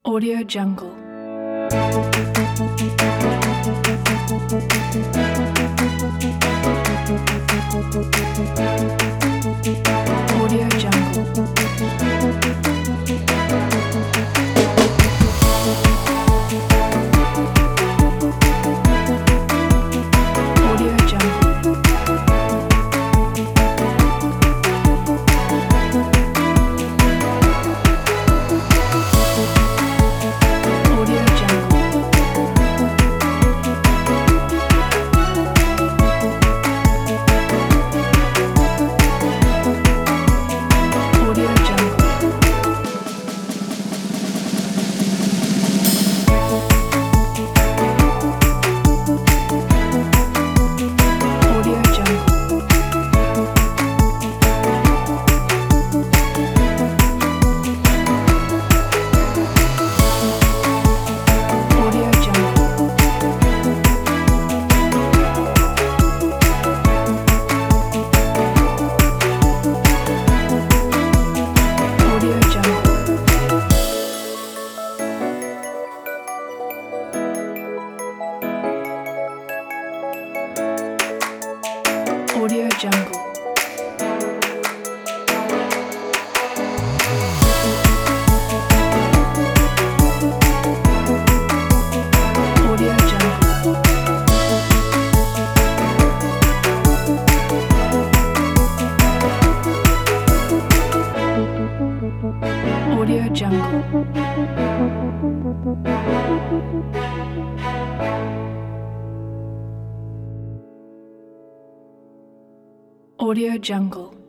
Audio Jungle. Audio Jungle. Audio Jungle. Audio Jungle. Audio Jungle. Audio Jungle. Audio Jungle. Audio Jungle. Audio Jungle. Audio Jungle. Audio Jungle. Audio Jungle.